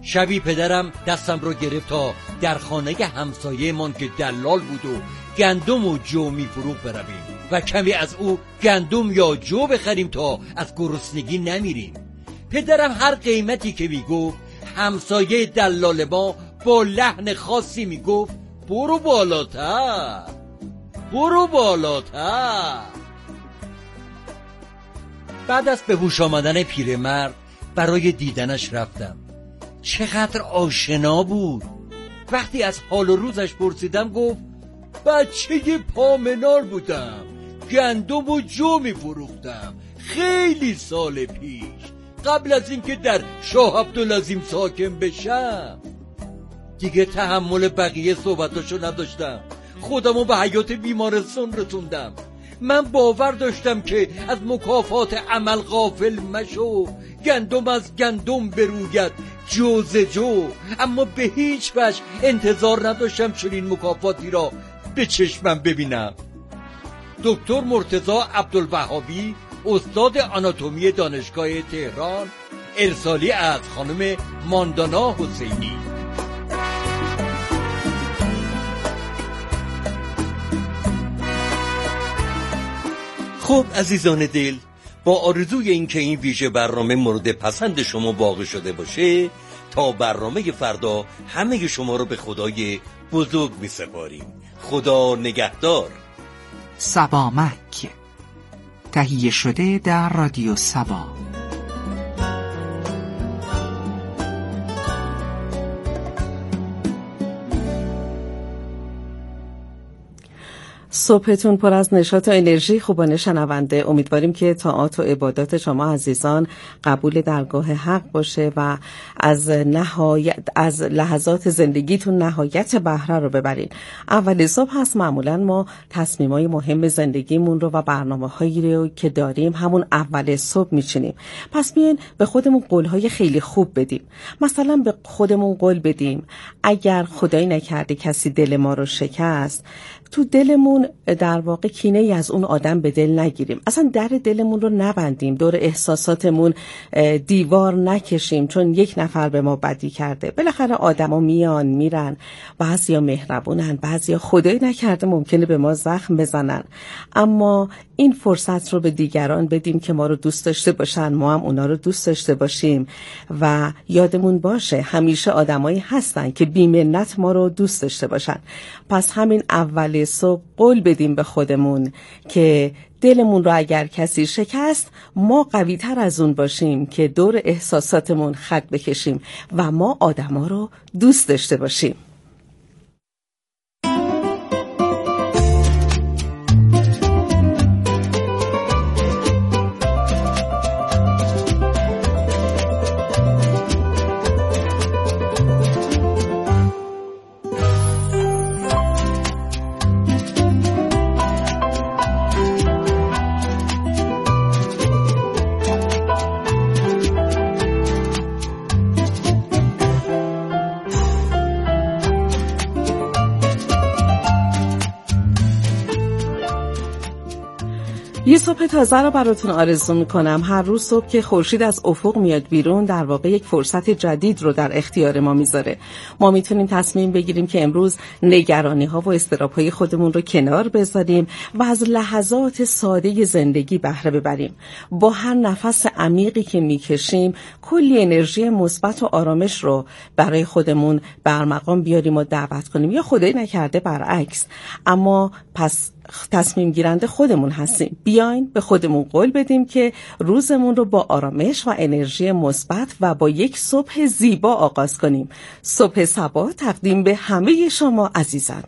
شبی پدرم دستم رو گرفت تا در خانه همسایه من که دلال بود و گندم و جو میفروخت برویم و کمی از او گندم یا جو بخریم تا از گرسنگی نمیریم. پدرم هر قیمتی که میگفت همسایه دلال ما با لحن خاصی میگفت برو بالاتر، برو بالاتر. بعد از به هوش آمدن پیرمرد برای دیدنش رفتم. چقدر آشنا بود. وقتی از حال و روزش پرسیدم گفت بچه پامنار بودم، گندم و جو می فروختم خیلی سال پیش، قبل از اینکه در شاه عبدالعظیم ساکن بشم. دیگه تحمل بقیه صحبتاشو نداشتم، خودمو به حیات بیمارستان رسوندم. من باور داشتم که از مکافات عمل غافل مشو، گندم از گندم بروید جو ز جو، اما به هیچ وجه انتظار نداشتم چنین مکافاتی را به چشمم ببینم. دکتر مرتضی عبدالوهابی، استاد آناتومی دانشگاه تهران، ارسالی از خانم ماندانا حسینی. خب عزیزان دل، با آرزوی اینکه این ویژه برنامه مورد پسند شما واقع شده باشه، تا برنامه فردا همه شما رو به خدای بزرگ می سپاریم. خدا نگهدار. سبامک، تهیه شده در رادیو سبا. صبحتون پر از نشاط و انرژی خوبان شنونده. امیدواریم که طاعات و عبادات شما عزیزان قبول درگاه حق باشه و از لحظات زندگیتون نهایت بهره رو ببرین. اول صبح هست، معمولا ما تصمیمای مهم زندگیمون رو و برنامه‌هایی رو که داریم همون اول صبح میچینیم. پس بیاین به خودمون قول‌های خیلی خوب بدیم. مثلا به خودمون قول بدیم اگر خدایی نکرده کسی دل ما رو شکست، تو دلمون در واقع کینه ای از اون آدم به دل نگیریم، اصلا در دلمون رو نبندیم، دور احساساتمون دیوار نکشیم چون یک نفر به ما بدی کرده. بالاخره آدما میان میرن، بعضیا مهربونن، بعضیا خدایی نکرده ممکنه به ما زخم بزنن، اما این فرصت رو به دیگران بدیم که ما رو دوست داشته باشن، ما هم اونا رو دوست داشته باشیم و یادمون باشه همیشه آدمایی هستن که بی‌منت ما رو دوست داشته باشن. پس همین اول صبح قول بدیم به خودمون که دلمون رو اگر کسی شکست، ما قوی تر از اون باشیم که دور احساساتمون خط بکشیم و ما آدما رو دوست داشته باشیم. یه صبح تازه رو براتون آرزو میکنم. هر روز صبح که خورشید از افق میاد بیرون، در واقع یک فرصت جدید رو در اختیار ما میذاره. ما میتونیم تصمیم بگیریم که امروز نگرانی ها و اضطراب های خودمون رو کنار بذاریم و از لحظات ساده زندگی بهره ببریم. با هر نفس عمیقی که میکشیم کلی انرژی مثبت و آرامش رو برای خودمون برمقام بیاریم و دعوت کنیم، یا خدایی نکرده برعکس. اما پس تصمیم گیرنده خودمون هستیم. بیاین به خودمون قول بدیم که روزمون رو با آرامش و انرژی مثبت و با یک صبح زیبا آغاز کنیم. صبح صبا تقدیم به همه شما عزیزان.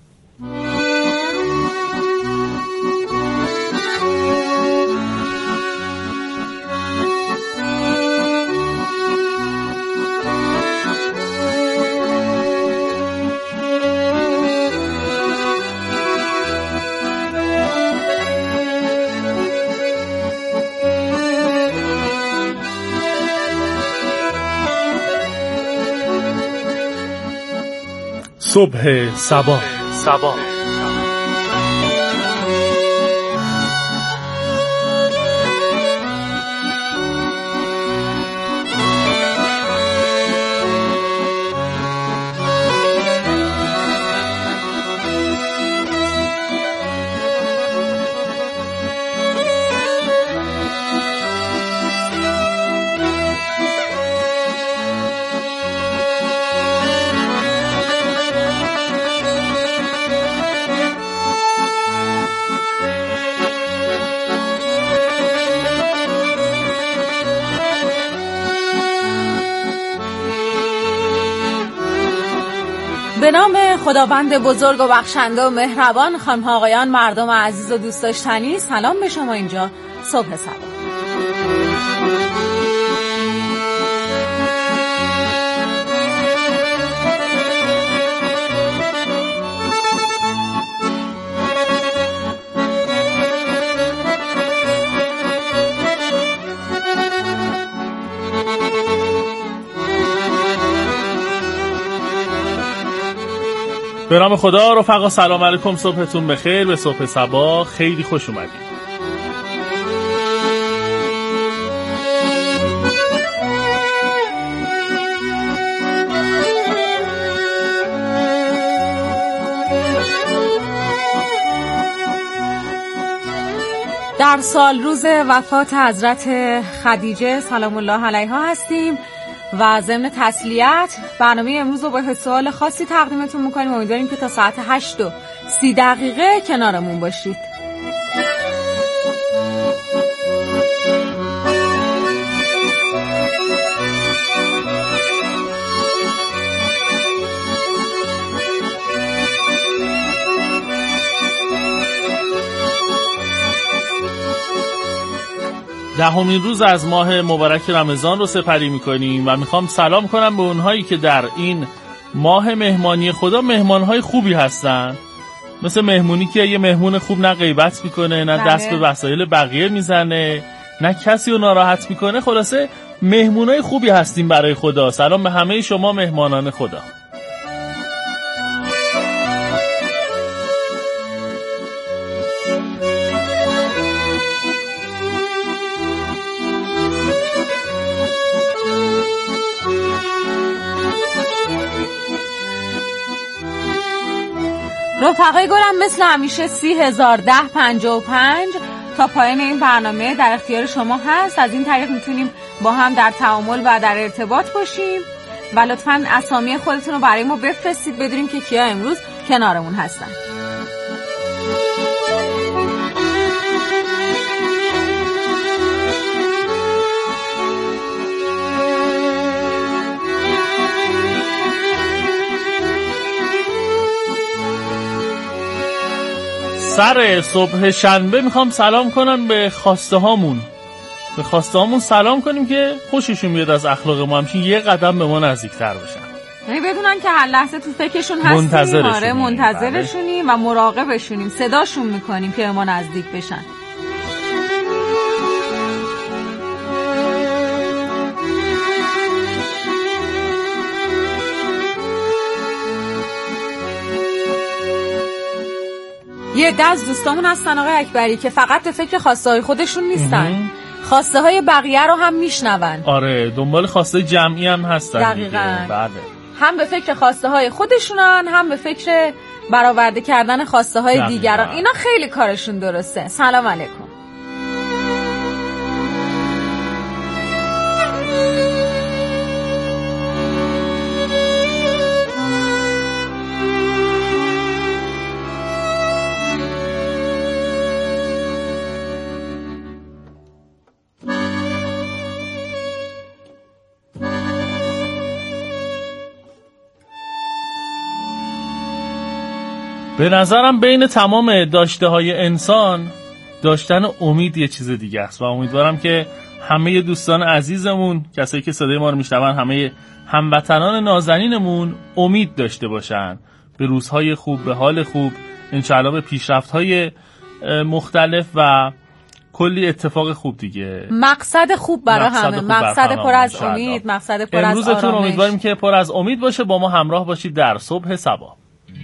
صبح صبا. به نام خداوند بزرگ و بخشنده و مهربان، خانم ها آقایان، مردم عزیز و دوست داشتنی، سلام به شما. اینجا صبح سبا. به نام خدا. رفقا سلام علیکم، صبحتون بخیر. به صبح سبا خیلی خوش اومدید. در سال روز وفات حضرت خدیجه سلام الله علیها هستیم و ضمن تسلیت برنامه امروز رو با سوال خاصی تقدیمتون میکنیم. امیدواریم که تا ساعت 8:30 کنارمون باشید. دهمین روز از ماه مبارک رمضان رو سپری میکنیم و میخوام سلام کنم به اونهایی که در این ماه مهمانی خدا مهمانهای خوبی هستن، مثل مهمونی که یه مهمون خوب نه غیبت میکنه، نه دست به وسایل بقیه میزنه، نه کسی رو ناراحت میکنه. خلاصه مهمونای خوبی هستیم برای خدا. سلام به همه شما مهمانان خدا. رفقای گلم، مثل همیشه 30,010.55 تا پایان این برنامه در اختیار شما هست. از این طریق میتونیم با هم در تعامل و در ارتباط باشیم و لطفاً اسامی خودتون رو برای ما بفرستید بدونیم که کیا امروز کنارمون هستن. سر صبح شنبه میخوام سلام کنم به خواسته هامون. به خواسته هامون سلام کنیم که خوششون بیاد از اخلاق ما، همچین یه قدم به ما نزدیکتر باشن. یعنی بدونن که هر لحظه تو فکرشون هستیم، منتظرشونیم و مراقبشونیم، صداشون میکنیم که به ما نزدیک بشن. یه عده از دوستامون هستن آقای اکبری که فقط به فکر خواسته های خودشون نیستن، خواسته های بقیه رو هم میشنون. آره، دنبال خواسته جمعی هم هستن. دقیقاً. بله. هم به فکر خواسته های خودشونن، هم به فکر برآورده کردن خواسته های دیگران. اینا خیلی کارشون درسته. سلام علیکم. به نظرم بین تمام داشته های انسان داشتن امید یه چیز دیگه است و امیدوارم که همه دوستان عزیزمون، کسایی که صدای ما رو میشنون، همه هموطنان نازنینمون امید داشته باشن به روزهای خوب، به حال خوب، انشاءالله به پیشرفت‌های مختلف و کلی اتفاق خوب دیگه. مقصد خوب برای همه، مقصد پر از امید، مقصد پر از آرامش. امروزتون امیدواریم که پر از امید باشه. با ما همراه باشید در صبح سبا.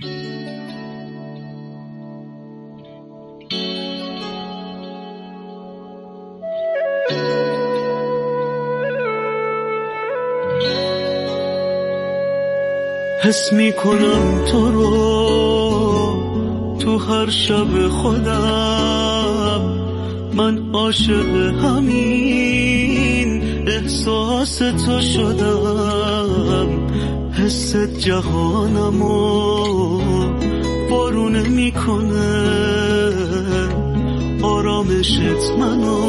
حس میکنم تو رو تو هر شب خودم، من عاشق همین احساس تو شدم. حس جهانمو بارونه میکنه، آرامشت منو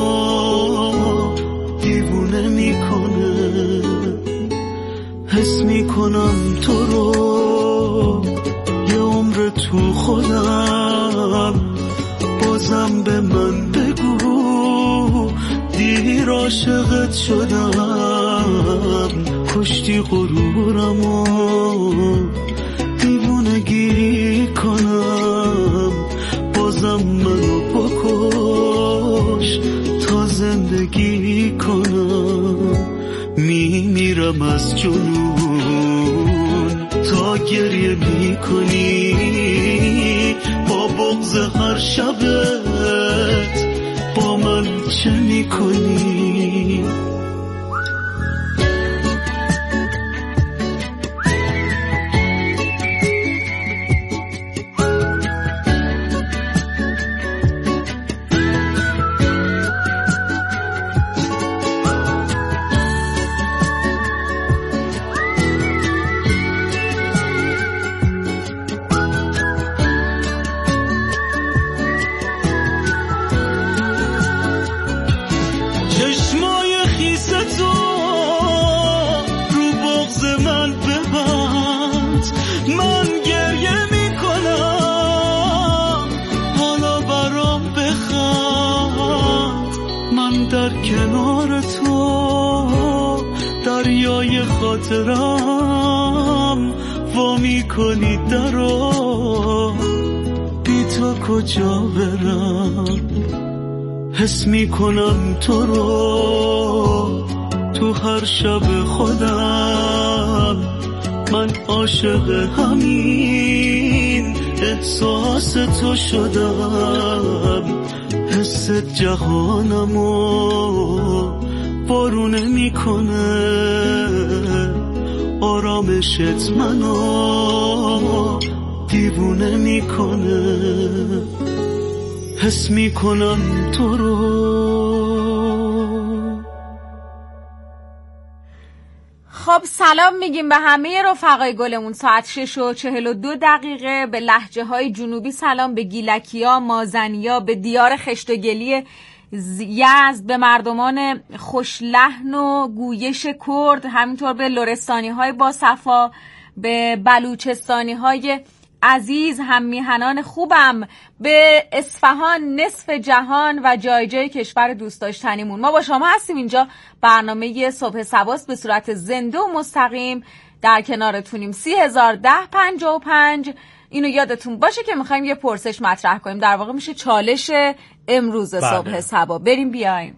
دیوونه میکنه. حس میکنم تو رو عاشقت شدم، کشتی غرورمو، دیوونگی کنم، بازم منو بکش تا زندگی کنم. میمیرم از جنون تا گریه میکنی، با بغض هر شبت با من چه میکنی؟ خاطرم وا میکنی درو، بی تو کجا برم؟ حس میکنم تو رو تو هر شب خودم، من عاشق همین احساس تو شدم. حس جهانمو بارونه میکنه، آرامشت منو دیوونه میکنه. حس میکنم تو رو. خب سلام میگیم به همه رفقای گلمون. ساعت 6:42 به لهجه های جنوبی سلام، به گیلکیا، مازنیا، به دیار خشتگلی یزد، به مردمان خوشلحن و گویش کرد، همینطور به لرستانی های باصفا، به بلوچستانی های عزیز هم میهنان خوبم، به اصفهان نصف جهان و جای جای کشور دوست داشتنیمون. ما با شما هستیم اینجا، برنامه صبح سباست به صورت زنده و مستقیم در کنارتونیم. 301055. اینو یادتون باشه که میخوایم یه پرسش مطرح کنیم، در واقع میشه چالش امروز صبح سبا. بریم بیایم.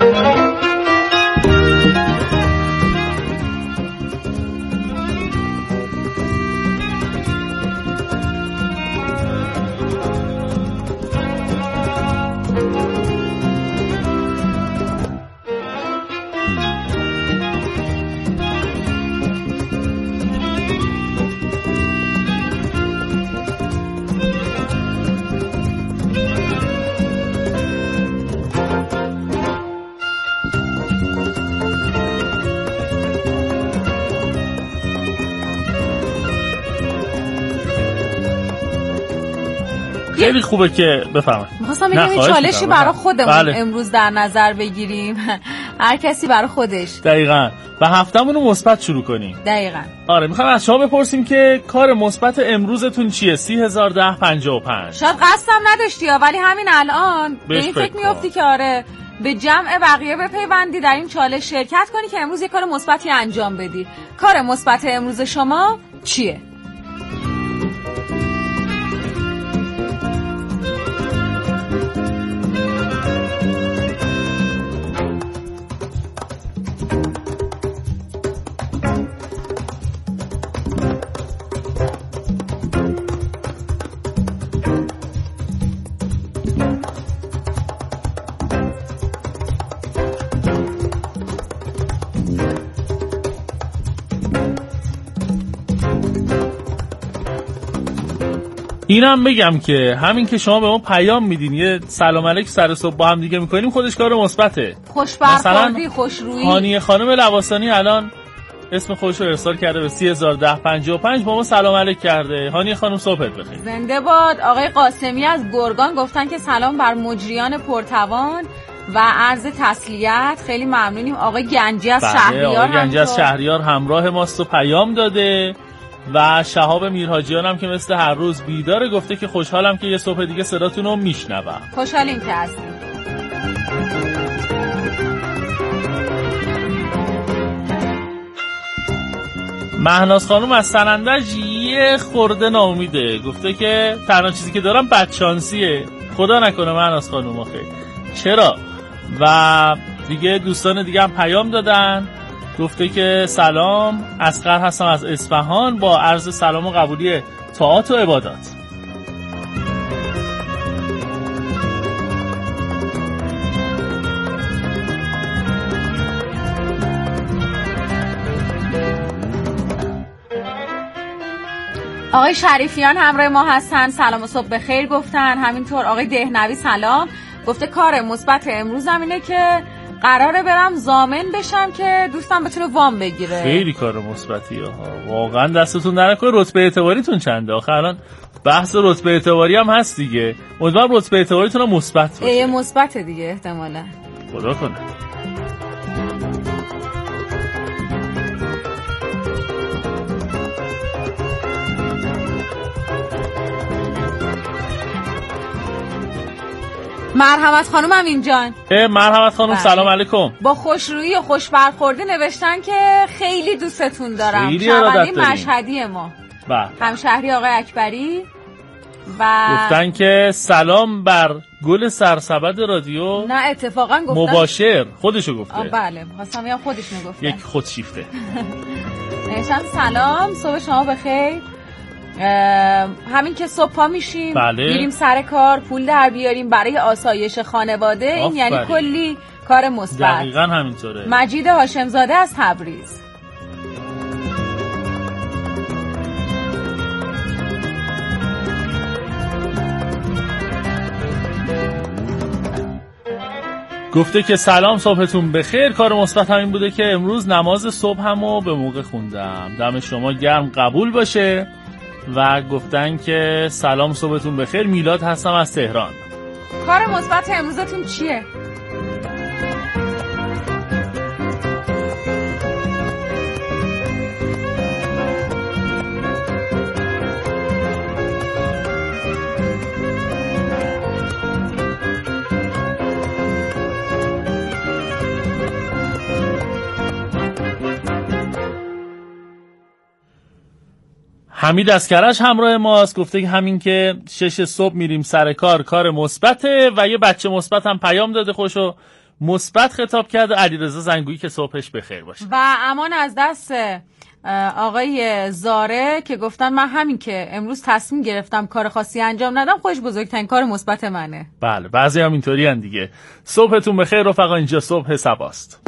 خیلی خوبه که بفهمم. می‌خواستم بگم این چالشی برای خودمون امروز در نظر بگیریم. هر کسی برای خودش. دقیقاً. و هفتمون رو مثبت شروع کنیم. دقیقاً. آره می‌خوام از شما بپرسیم که کار مثبت امروزتون چیه؟ 301055. شاید قصدم نداشتی ولی همین الان به این فکر می‌افتی که آره به جمع بقیه بپیوندی، در این چالش شرکت کنی که امروز یه کار مثبتی انجام بدی. کار مثبت امروز شما چیه؟ اینم بگم که همین که شما به ما پیام میدین یه سلام علیک سر صبح با هم دیگه میکنیم خودش کار مثبته. خوشبرخوردی، خوشرویی. هانیه خانم لواسانی الان اسم خودش رو ارسال کرده به 301055 با ما سلام علیک کرده. هانیه خانم صبحت بخیر. زنده باد. آقای قاسمی از گرگان گفتن که سلام بر مجریان پرتوان و عرض تسلیت، خیلی ممنونیم. آقای گنجی از شهریار، آقای گنجی از شهریار همراه ماست و پیام داده. و شهاب میرحاجیان هم که مثل هر روز بیداره، گفته که خوشحالم که یه صبح دیگه صداتون رو میشنوم. خوشحالیم که هستیم. مهناز خانم از سنندج یه خورده ناامیده، گفته که تنها چیزی که دارم بدشانسیه. خدا نکنه مهناز خانم آخه چرا. و دیگه دوستان دیگه هم پیام دادن، گفته که سلام، اصغر هستم از اصفهان با عرض سلام و قبولی طاعات و عبادات. آقای شریفیان همراه ما هستن، سلام و صبح بخیر گفتن. همینطور آقای دهنوی سلام، گفته کار مثبت امروزم اینه که قراره برم ضامن بشم که دوستم بتونه وام بگیره. خیلی کار مثبتیه ها، واقعا دستتون در نکنه. رتبه اعتباریتون چنده؟ آخه الان بحث رتبه اعتباری هم هست دیگه. امیدوارم رتبه اعتباریتون هم مثبت باشه. مثبت دیگه احتمالاً. خدا کنه. مرحمت خانم امین جان. مرحمت خانم سلام علیکم. با خوشرویی و خوش برخوردی نوشتن که خیلی دوستتون دارم. خیلی ارادت داریم. مشهدی ما. بله. همشهری آقای اکبری و گفتن که سلام بر گل سرسبد رادیو. نه اتفاقا گفتن مباشر خودشو گفته. بله خواستم یا خودش میگفت. یک خودشیفته. نوشتن سلام، صبح شما بخیر. همین که صبح پا میشیم میریم سر کار، پول در بیاریم برای آسایش خانواده. این یعنی کلی کار مثبت. دقیقاً همینطوره. مجید هاشمزاده از تبریز. گفته که سلام، صبحتون بخیر. کار مثبت همین بوده که امروز نماز صبحمو به موقع خوندم. دم شما گرم قبول باشه. و گفتن که سلام، صبحتون بخیر. میلاد هستم از تهران. کار مثبت امروزتون چیه؟ حمید از کرج همراه ماست، گفته که همین که 6 صبح میریم سر کار، کار مثبته. و یه بچه مثبت هم پیام داده، خوشو مثبت خطاب کرده، علیرضا زنگویی که صبحش بخیر باشه. و امان از دست آقای زاره که گفتن من همین که امروز تصمیم گرفتم کار خاصی انجام ندم، خودش بزرگترین کار مثبت منه. بله بعضی هم اینطوری ان دیگه. صبحتون بخیر رفقا، اینجا صبح صباست.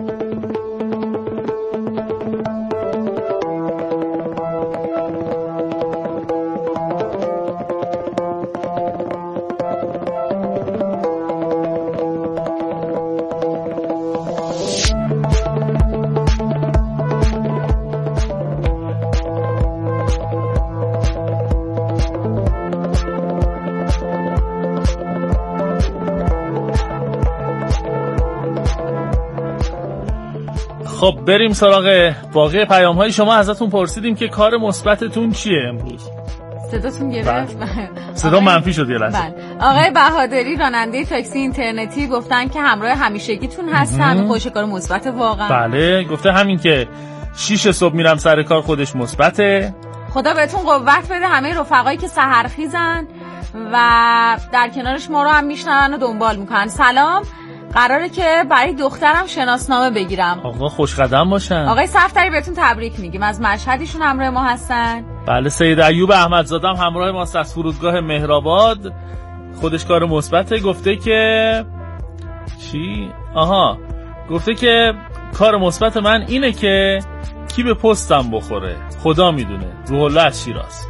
خب بریم سراغ باقی پیام های شما. ازتون پرسیدیم که کار مثبتتون چیه امروز. صداتون گرفت؟ صدا منفی شد یه لحظه. آقای بهادری راننده تاکسی اینترنتی گفتن که همراه همیشگیتون هستن. خوش کار مثبت واقعا. بله گفته همین که 6 صبح میرم سر کار خودش مثبته. خدا بهتون قوت بده. همه رفقایی که سحرخیزن و در کنارش ما رو هم میشنون و دنبال میکنن. سلام، قراره که برای دخترم شناسنامه بگیرم. آقا خوش قدم باشن. آقای صفدری بهتون تبریک میگیم. از مشهدیشون همراه ما هستن. بله سید ایوب احمدزاده هم همراه ماست از فرودگاه مهرآباد. خودش کار مثبته. گفته که چی؟ گفته که کار مثبت من اینه که کی به پستم بخوره خدا میدونه. روح الله از شیراز.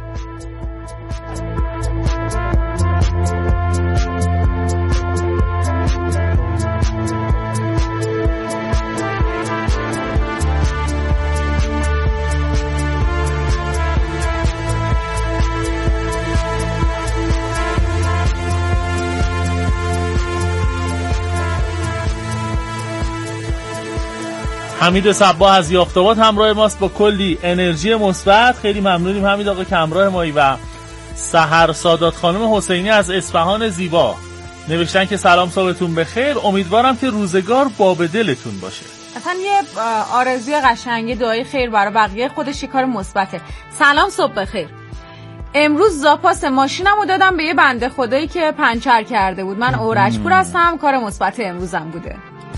حمید صباح از یافت‌آباد همراه ماست با کلی انرژی مثبت. خیلی ممنونیم حمید آقا که همراه مایی. و سحر سادات خانم حسینی از اصفهان زیبا نوشتن که سلام، صبحتون بخیر. امیدوارم که روزگار باب دلتون باشه. اصلا یه آرزوی قشنگه، دعای خیر برای بقیه، خودش یه کار مثبته. سلام، صبح بخیر. امروز زاپاس ماشینمو دادم به یه بنده خدایی که پنچر کرده بود. من اورجپور هستم، کار مثبت امروزم بوده.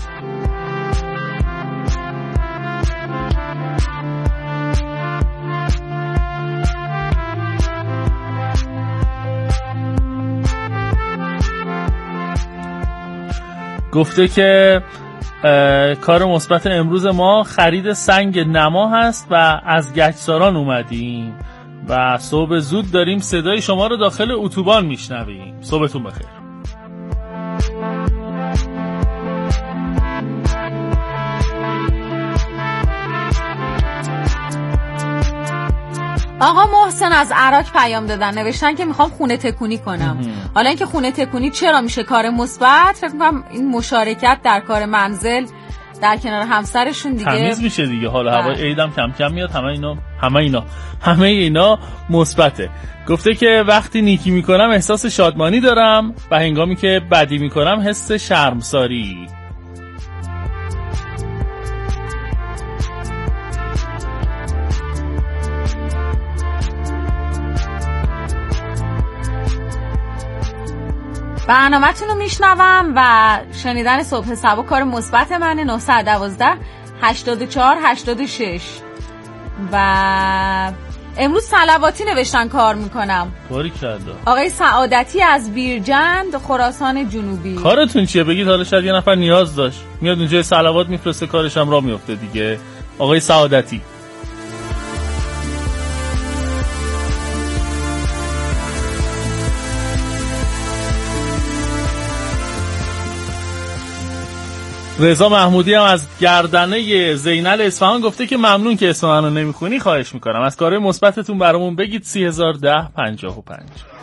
گفته که کار مثبت امروز ما خرید سنگ نما هست و از گچساران اومدیم و صبح زود داریم صدای شما رو داخل اتوبان میشنویم. صبحتون بخیر. آقا محسن از عراق پیام دادن، نوشتن که میخوام خونه تکونی کنم. حالا اینکه خونه تکونی چرا میشه کار مثبت؟ فکر میکنم این مشارکت در کار منزل در کنار همسرشون دیگه تمیز میشه دیگه. حالا هوای عیدم کم کم میاد، همه اینا مثبته. گفته که وقتی نیکی میکنم احساس شادمانی دارم و هنگامی که بدی میکنم حس شرمساری. برنامه‌تون رو میشنوم و شنیدن صبح سبا کار مثبت منه. 912 84 86 و امروز صلواتی نوشتن کار میکنم. باریکلا. آقای سعادتی از بیرجند، خراسان جنوبی. کارتون چیه بگید؟ حالا شاید یه نفر نیاز داشت، میاد اونجا صلوات میفرسته، کارش هم راه میفته دیگه. آقای سعادتی. رضا محمودی هم از گردنه زینل اصفهان گفته که ممنون که اسم منو نمیخونی، خواهش میکنم از کارهای مثبتتون برامون بگید. 3010 55.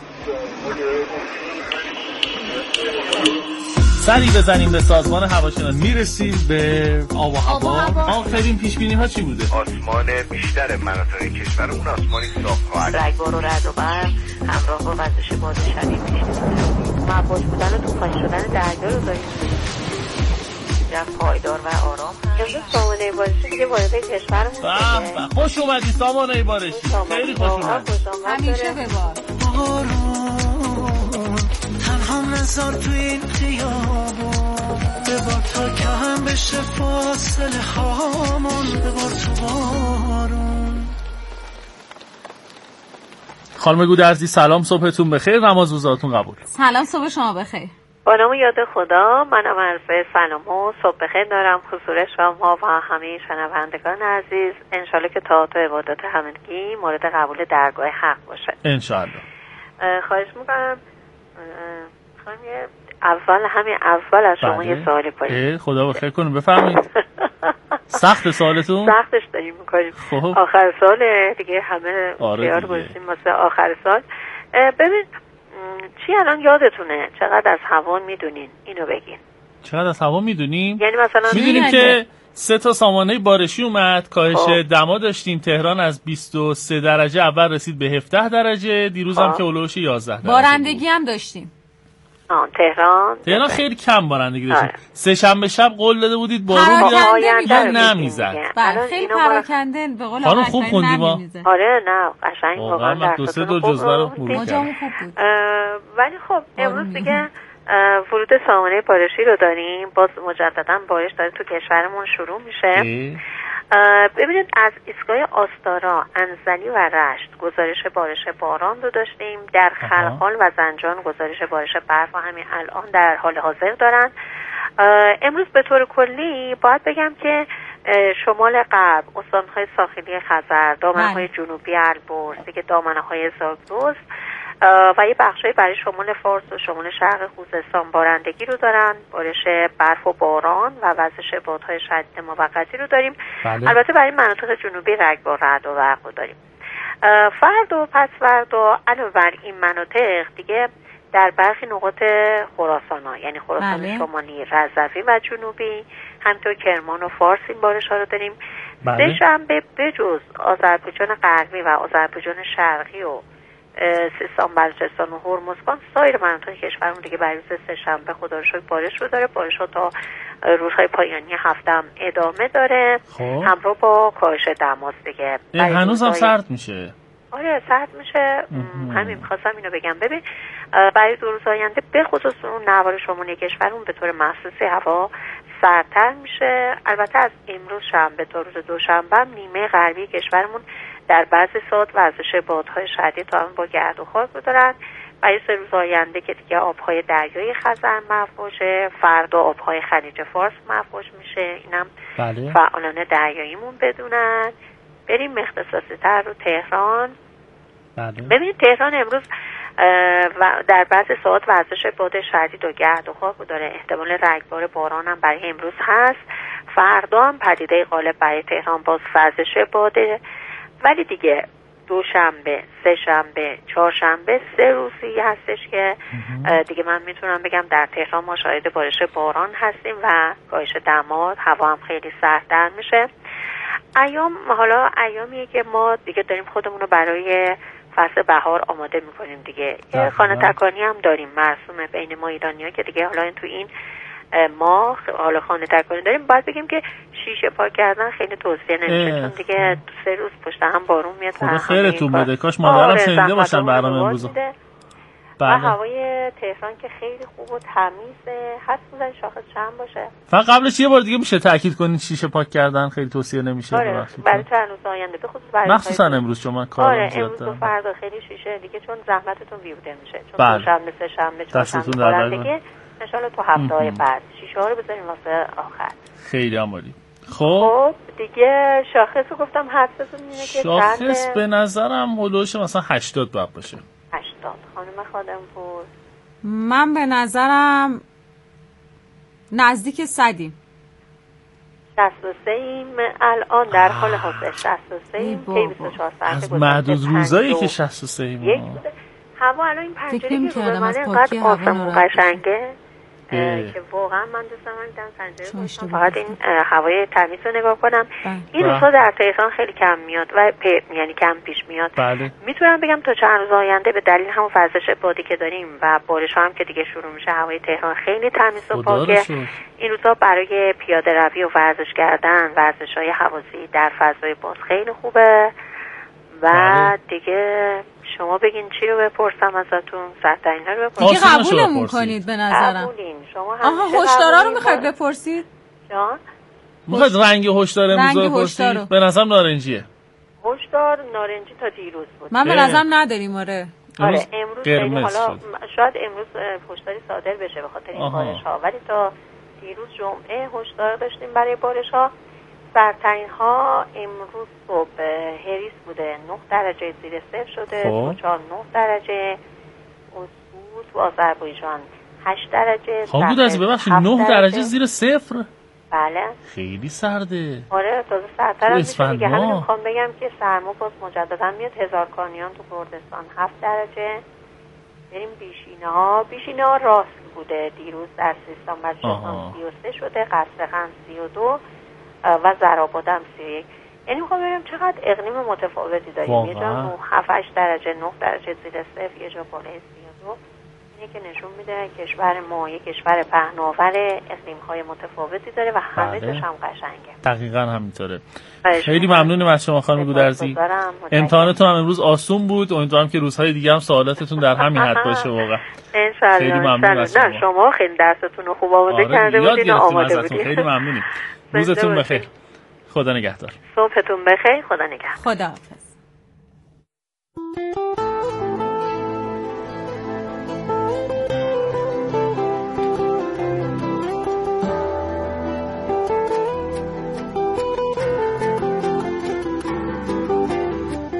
سری بزنیم به سازمان هواشناسی. میرسیم به آب و هوا. آخرین پیش بینی ها چی بوده؟ آسمان بیشتر مناطق کشور اون آسمانی صاف خواهد. رگبار و رعد و برق همراه با وزش باد شدید پیش بینی. مواج بودن و طوفان شدن دریا رو داریم. پایدار و آرام. امروز سامانه بارشی دیگه وارد کشورمون شده. خوش اومدی سامانه بارشی. خیلی خوش اومدی. همیشه ببار. تنها نذار تو این خیابون، ببار تا که هم بشه فاصله هامون، ببار تو بارون. خانم گودرزی سلام، صبحتون بخیر، نماز روزاتون قبول. سلام، صبح شما بخیر. با نام یاد خدا، منم عرض سلام و صبح بخیر دارم خصوص شما و همه شنوندگان عزیز. انشالله که طاعت و عبادات همگی مورد قبول درگاه حق باشه انشالله. خواهش میکنم اول از شما یه سوالی پرسیدم. خدا بخیر کنه، بفرمایید. سخت سوالتون؟ سختش داریم میکنیم. آخر سال دیگه همه خیار گذاشتیم واسه آخر سال. ببین چی الان یادتونه؟ چقدر از هوا میدونین؟ اینو بگین. چقدر از هوا میدونیم؟ یعنی مثلا میدونیم که 3 تا سامانه بارشی اومد، کاهش دما داشتیم. تهران از 23 درجه اول رسید به 17 درجه، دیروز هم که اولوش 11 درجه بارندگی هم داشتیم. تهران خیلی کم بارندگی داشتیم. سه شنبه شب قول داده بودید بارون بیاد، نمیزد. خیلی پراکنده به قول خانم خوب خوندیم ما. آره نه قشنگ واقعا من 2-3 جزوه رو مرور کردم. ولی خب امروز دیگه ورود سامانه بارشی رو داریم. باز مجددا بارش داره تو کشورمون شروع میشه. ببینید از ایستگاه آستارا، انزلی و رشت گزارش بارش باران رو داشتیم. در خلخال و زنجان گزارش بارش برف و همین الان در حال حاضر دارن. امروز به طور کلی باید بگم که شمال غرب، استانهای ساحلی خزر، دامنه‌های جنوبی البرز، دیگه دامنه‌های زاگرس و یه بخشای برای شمال فارس و شمال شرق خوزستان بارندگی رو دارن. بارش برف و باران و وزش بادهای شدید موقتی رو داریم. البته برای مناطق جنوبی رگبار رعد و برق رو داریم. فردا و پس فردا علاوه بر این مناطق دیگه در برخی نقاط خراسان یعنی خراسان شمالی، رضوی و جنوبی، همینطور کرمان و فارس این بارش ها رو داریم. سه شنبه بجز آذربایجان غربی و آذربایجان شرقی و سیستان، بلوچستان و هرمزگان، سایر مناطق کشورمون دیگه برای روز سه‌شنبه خدا رو شکر بارش رو داره. بارش ها تا روزهای پایانی هفته هم ادامه داره همراه با کاهش دماست دیگه. هنوز هم سرد میشه. آره سرد میشه. همین می‌خواستم اینو بگم. ببین برای 2 روز آینده به خصوص اون نوار شمالی کشورمون به طور مخصوصی هوا سردتر میشه. البته از امروز شنبه تا روز دوشنبه هم نیمه غربی کشورمون در بعضی ساعات وزش بادهای شدید تا هم با گرد و خاک دارن. برای 3 روز آینده که دیگه آبهای دریای خزر مفعوله، فردا آبهای خلیج فارس مفعول میشه. اینم فعالان دریاییمون بدونن. بریم اختصاصی تر رو تهران. ببینید تهران امروز و در بعضی ساعات وزش باد شدید و گرد و خاک داره. احتمال رگبار باران هم برای امروز هست. فردا هم پدیده غالب برای تهران باز وزش باده، ولی دیگه دوشنبه، سه‌شنبه، چهارشنبه 3 روزی هستش که دیگه من میتونم بگم در تهران ما شاهد بارش باران هستیم و کاهش دما، هوا هم خیلی سردتر میشه. حالا ایامیه که ما دیگه داریم خودمون رو برای فصل بهار آماده میکنیم دیگه. یه خانه تکانی هم داریم مرسوم بین ما ایرانی‌ها که دیگه حالا تو این ما حالا خانه تکانی داریم. باید بگیم که شیشه پاک کردن خیلی توصیه نمیشه چون دیگه 3 روز پشت هم بارون میاد. خدا خیرتون بده. کاش مادرم شنیده باشن برنامه امروز. و هوای تهران که خیلی خوب و تمیزه. حد می‌زنید شاخص چند باشه. فقط قبلش یه بار دیگه میشه تاکید کنید شیشه پاک کردن خیلی توصیه نمیشه. برای چند روز آینده به خصوص برای مخصوصا امروز چون من کارم زیاد امروز و فردا خیلی شیشه دیگه چون زحمتتون بیوده میشه. چون دوشنبه، سه‌شنبه، چهارشنبه دیگه ان شاءالله تو هفته‌های بعد شیشه ها رو بذاریم واسه آخر. خیلی عالی. خب دیگه شاخص رو گفتم حدستون اینه که شاخص به نظرم هولوش مثلا 80 باید باشه. 80. خانم خادم‌پور من به نظرم نزدیک 100یم. 63 ایم الان در حال حاضر. 63 ایم که 24 ساعت از معدود روزایی که 63 ایم. هوا الان این پنجره که رو به من اینقدر آسمون قشنگه که واقعا من دوست دارم دیدم پنجره باشم فقط این هوای تمیز رو نگاه کنم. این روزها در تهران خیلی کم میاد و یعنی کم پیش میاد. میتونم بگم تا چند روز آینده به دلیل همون وزش بادی که داریم و بارش هم که دیگه شروع میشه هوای تهران خیلی تمیز و پاکه. این روزها برای پیاده روی و ورزش کردن، ورزش‌های هوازی در فضای باز خیلی خوبه. و دیگه شما بگین چی رو بپرسم ازتون؟ سخت‌ترین رو بپرسم. دیگه قبولمون کنید به نظرم. قبولین. شما هشدارا رو میخواید بپرسید؟ جان؟ میخواید رنگ هشدار امروز رو بپرسید؟ به نظرم نارنجیه. هشدار نارنجی تا دیروز بود. من به نظرم نداریم. آره امروز خیلی حالا شاید امروز هشداری صادر بشه به خاطر این بارش‌ها، ولی تا دیروز جمعه هشدار داشتیم برای بارش‌ها. سرترین ها امروز صبح هریس بوده 9 درجه زیر صفر شده، کوچال 9 درجه، اسکوت و آذربایجان 8 درجه. خواب بود از ببخشید 9 درجه زیر صفر؟ بله خیلی سرده. آره تازه سردتر هم میشه دیگه. همین میخوام بگم که سرما باز مجددا میاد. هزارکانیان تو کردستان 7 درجه. بریم بیشینه ها راست بوده دیروز در سیستان بلوچستان 33 شده، قصرخان 32 و زرابادم 31. یعنی میخوام ببینم چقدر اقلیم متفاوتی داریم. یه جا 7-8 درجه 9 درجه زیر صفر، یه جا بالای 32. اینه که نشون میده کشور ما یک کشور پهناور اقلیم‌های متفاوتی داره و همه جاش هم قشنگه. دقیقاً همینطوره. خیلی ممنونم از شما خانم گودرزی. امتحانتون هم امروز آسون بود. امیدوارم که روزهای دیگه هم سوالاتتون در همین حد باشه واقعا. ان شاء الله. خیلی ممنون از شما. شما خیلی درستون رو خوب آماده کرده بودین و آماده بودین. خیلی ممنونیم. روزتون بخیر. خدا نگهدار. صبحتون بخیر. خدا نگهدار. خداحافظ.